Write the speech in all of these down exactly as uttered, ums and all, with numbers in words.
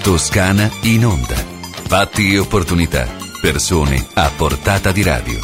Toscana in onda. Fatti e opportunità. Persone a portata di radio.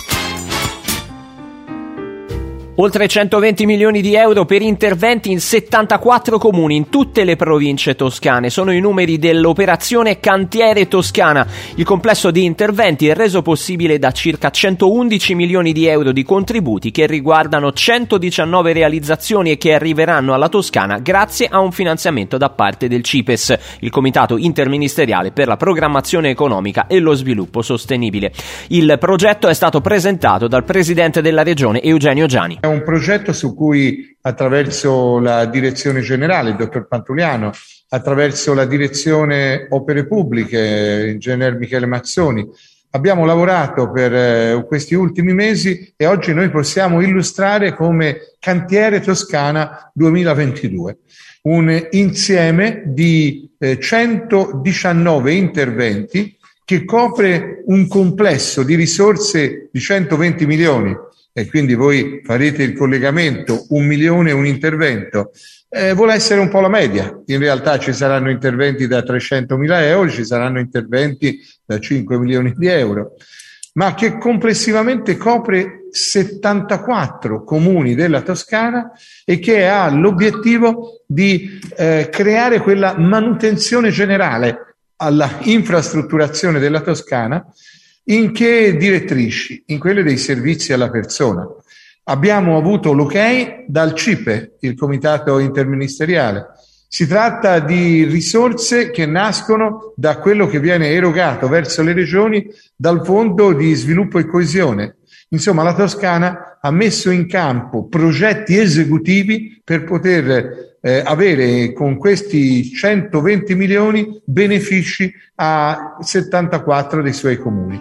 Oltre centoventi milioni di euro per interventi in settantaquattro comuni in tutte le province toscane. Sono i numeri dell'operazione Cantiere Toscana. Il complesso di interventi è reso possibile da circa centoundici milioni di euro di contributi che riguardano centodiciannove realizzazioni e che arriveranno alla Toscana grazie a un finanziamento da parte del C I P E S, il Comitato Interministeriale per la Programmazione Economica e lo Sviluppo Sostenibile. Il progetto è stato presentato dal presidente della regione Eugenio Giani. È un progetto su cui, attraverso la direzione generale, il dottor Pantuliano, attraverso la direzione opere pubbliche, ingegner Michele Mazzoni, abbiamo lavorato per eh, questi ultimi mesi e oggi noi possiamo illustrare come Cantiere Toscana duemilaventidue, un insieme di eh, centodiciannove interventi che copre un complesso di risorse di centoventi milioni. E quindi voi farete il collegamento, un milione un intervento, eh, vuole essere un po' la media. In realtà ci saranno interventi da trecentomila euro, ci saranno interventi da cinque milioni di euro, ma che complessivamente copre settantaquattro comuni della Toscana e che ha l'obiettivo di eh, creare quella manutenzione generale alla infrastrutturazione della Toscana. In che direttrici? In quelle dei servizi alla persona. Abbiamo avuto l'ok dal C I P E, il Comitato Interministeriale. Si tratta di risorse che nascono da quello che viene erogato verso le regioni dal Fondo di Sviluppo e Coesione. Insomma, la Toscana ha messo in campo progetti esecutivi per poter eh, avere con questi centoventi milioni benefici a settantaquattro dei suoi comuni.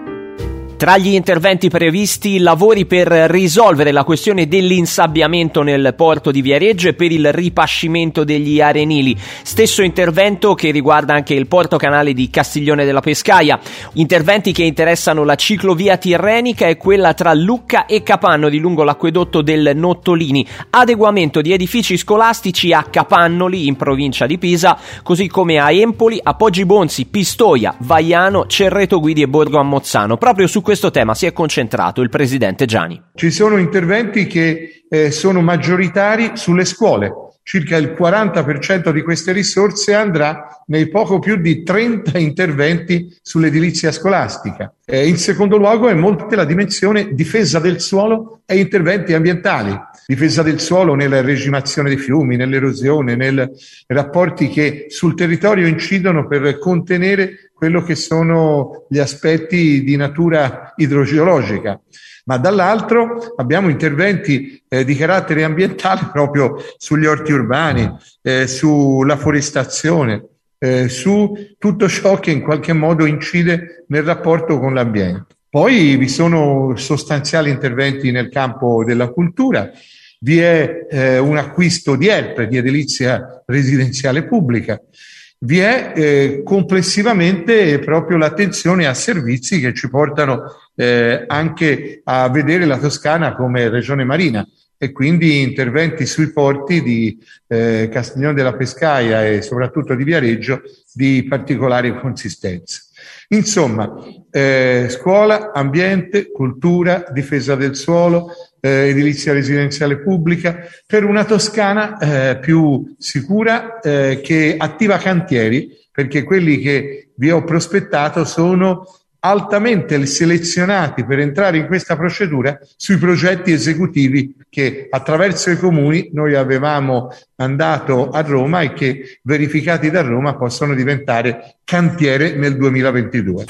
Tra gli interventi previsti, lavori per risolvere la questione dell'insabbiamento nel porto di Viareggio e per il ripascimento degli arenili. Stesso intervento che riguarda anche il porto canale di Castiglione della Pescaia. Interventi che interessano la ciclovia tirrenica e quella tra Lucca e Capannoli lungo l'acquedotto del Nottolini. Adeguamento di edifici scolastici a Capannoli in provincia di Pisa, così come a Empoli, a Poggibonsi, Pistoia, Vaiano, Cerreto Guidi e Borgo Ammozzano. Proprio su questo tema si è concentrato il presidente Giani. Ci sono interventi che eh, sono maggioritari sulle scuole. Circa il quaranta per cento di queste risorse andrà nei poco più di trenta interventi sull'edilizia scolastica. Eh, in secondo luogo è molto la dimensione difesa del suolo e interventi ambientali. Difesa del suolo nella regimazione dei fiumi, nell'erosione, nei rapporti che sul territorio incidono per contenere quello che sono gli aspetti di natura idrogeologica. Ma dall'altro abbiamo interventi eh, di carattere ambientale proprio sugli orti urbani, eh, sulla forestazione, eh, su tutto ciò che in qualche modo incide nel rapporto con l'ambiente. Poi vi sono sostanziali interventi nel campo della cultura, vi è eh, un acquisto di E R P, di edilizia residenziale pubblica, vi è eh, complessivamente proprio l'attenzione a servizi che ci portano eh, anche a vedere la Toscana come regione marina e quindi interventi sui porti di eh, Castiglione della Pescaia e soprattutto di Viareggio di particolare consistenza. Insomma, eh, scuola, ambiente, cultura, difesa del suolo, eh, edilizia residenziale pubblica, per una Toscana eh, più sicura eh, che attiva cantieri, perché quelli che vi ho prospettato sono altamente selezionati per entrare in questa procedura sui progetti esecutivi che attraverso i comuni noi avevamo mandato a Roma e che verificati da Roma possono diventare cantiere nel duemilaventidue.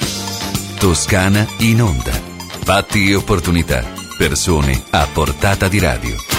Toscana in onda. Fatti e opportunità. Persone a portata di radio.